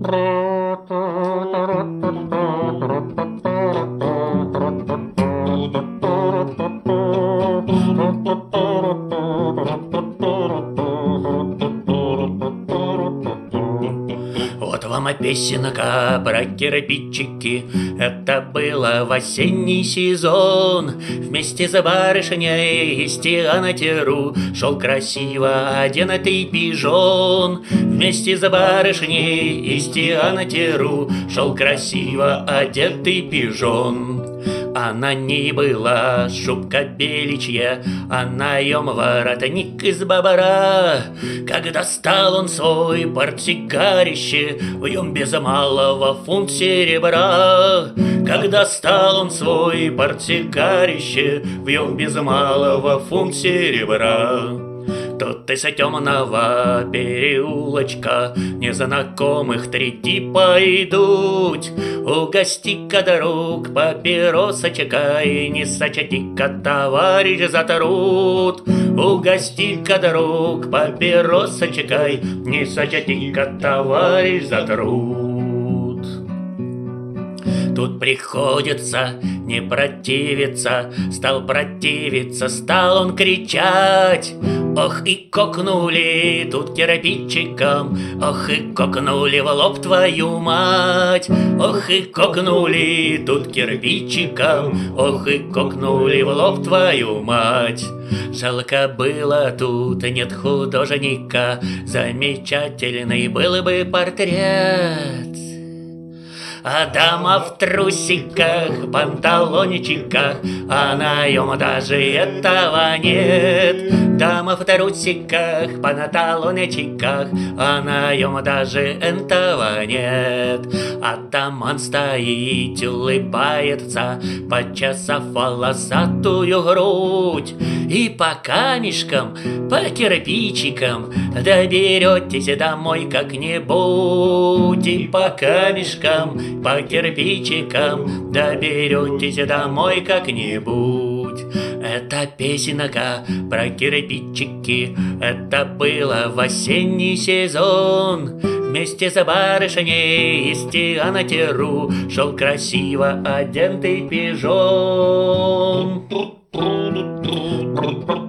Вот вам и песенка про кирпичики. Это было в осенний сезон. Вместе с барышней из Тианатеру шел красиво одетый пижон. Вместе с барышней из Тианатеру шел красиво одетый пижон. А на ней была шубка беличья, а на нем воротник из бобра. Когда стал он свой портсигарище, в нем без малого фунт серебра. Когда стал он свой портсигарище, в нем без малого фунт серебра. Тут из темного переулочка незнакомых три типа идут. Угости-ка, друг, папиросочка, и не сочти-ка, товарищ, затрут. Угости-ка, друг, папиросочка, и не сочти-ка, товарищ, затрут. Тут приходится не противиться, стал противиться, стал он кричать. Ох, и кокнули тут кирпичиком, ох, и кокнули в лоб твою мать. Ох, и кокнули тут кирпичиком, ох, и кокнули в лоб твою мать. Жалко было, тут нет художника, замечательный был бы портрет. А дама в трусиках, панталончиках, а на нем даже этого нет. Дама в трусиках, панталончиках, а на нем даже этого нет. А там он стоит, улыбается, почесав волосатую грудь. И по камешкам, по кирпичикам доберетесь домой как-нибудь. И по камешкам, по кирпичикам доберетесь домой как-нибудь. Это песенка про кирпичики, это было в осенний сезон. Вместе с барышней из Тианатеру шел красиво одетый пижон.